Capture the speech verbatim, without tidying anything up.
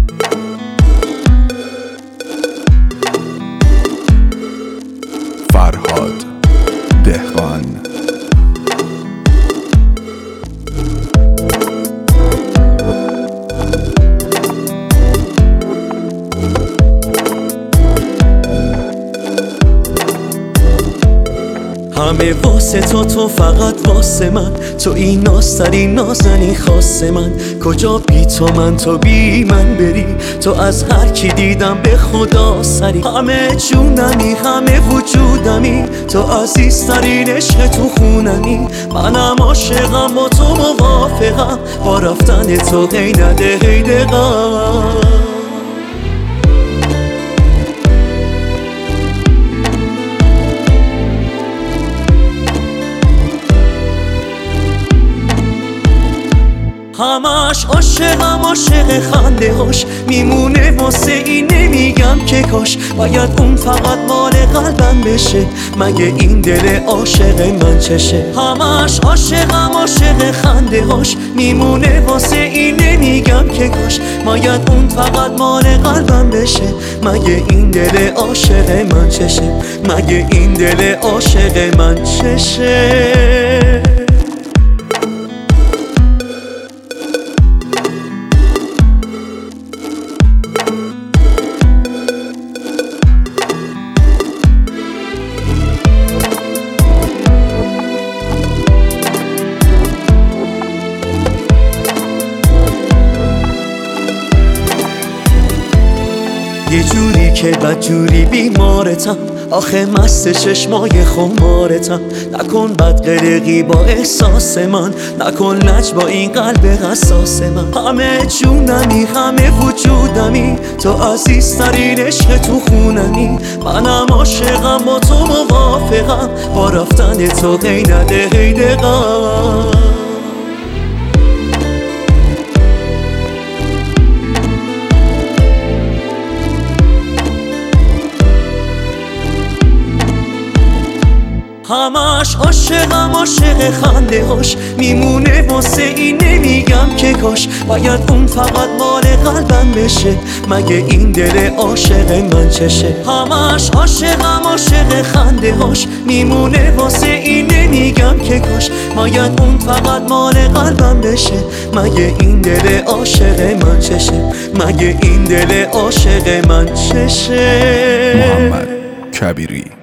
فرهاد دهقان. همه واسه تو، تو فقط واسه من، تو این نازتری نازنی خاص من. کجا بی تو من، تو بی من بری، تو از هر کی دیدم به خدا سری. همه جونمی همه وجودمی، تو عزیزترین عشق تو خونمی. منم عاشقم با تو موافقم، با رفتن تو هی نده هی دقم. همش عاشقم عاشق خنده هاش، میمونه واسه این نمیگم که کاش. باید اون فقط مال قلبم بشه، مگه این دل عاشق من چشه. همش عاشقم عاشق خنده هاش، میمونه واسه این نمیگم که کاش. باید اون فقط مال قلبم بشه، مگه این دل عاشق من چشه. مگه این دل عاشق من چشه. یه جوری که بدجوری بیمارتم، آخه مست چشمای خمارتم. نکن بد قلقی با احساس من، نکن لج با این قلب حساس من. همه جونمی همه وجودمی، تو عزیزترین عشق تو خونمی. منم عاشقم با تو موافقم، با رفتن تو هی نده هی دقم. همش عاشقم عاشق خنده هاش، میمونه واسه این نمیگم که کاش. باید اون فقط مال قلبم بشه، مگه این دل عاشق من چشه. همش عاشقم عاشق خنده هاش، میمونه واسه این نمیگم که کاش. باید اون فقط مال قلبم بشه، مگه این دل عاشق من چشه. مگه این دل عاشق من چشه. محمد کبیری.